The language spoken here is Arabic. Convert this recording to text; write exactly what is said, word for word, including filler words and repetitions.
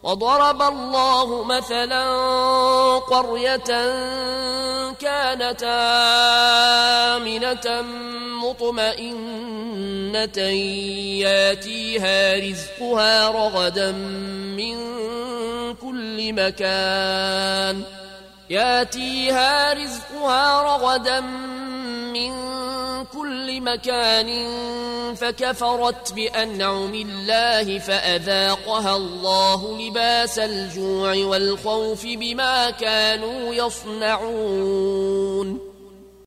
وضرب الله مثلا قرية كانت آمنة مطمئنة ياتيها رزقها رغدا من كل مكان ياتيها رزقها رغدا من كل مكان فكفرت بأنعم الله فأذاقها الله لباس الجوع والخوف بما كانوا يصنعون